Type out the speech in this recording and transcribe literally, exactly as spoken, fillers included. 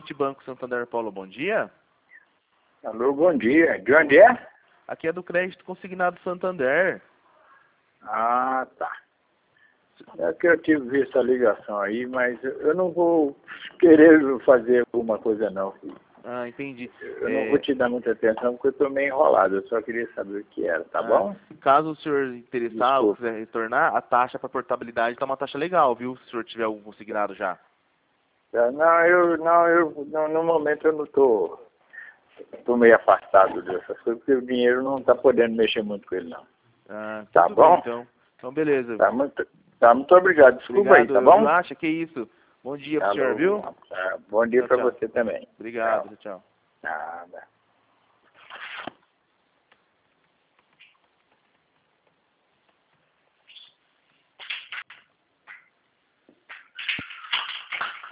Equity Banco Santander Paulo, bom dia. Alô, bom dia. De onde é? Aqui é do Crédito Consignado Santander. Ah, tá. É que eu tive visto a ligação aí, mas eu não vou querer fazer alguma coisa não, filho. Ah, entendi. Eu é... não vou te dar muita atenção porque eu estou meio enrolado. Eu só queria saber o que era, tá ah, bom? Caso o senhor interessar ou Desculpa. quiser retornar, a taxa para portabilidade está uma taxa legal, viu? Se o senhor tiver algum consignado já. Tá, Não, eu não, eu não, no momento eu não estou tô, tô meio afastado dessas coisas, porque o dinheiro não está podendo mexer muito com ele, não. Ah, Tá tudo bem, bom? então. Então, beleza. Tá muito, tá, muito obrigado. Desculpa aí, Obrigado, tá bom? Relaxa, que isso. Bom dia pro senhor, Alô, viu? tá, bom dia Tchau, para tchau. você também. Obrigado, tchau. Nada.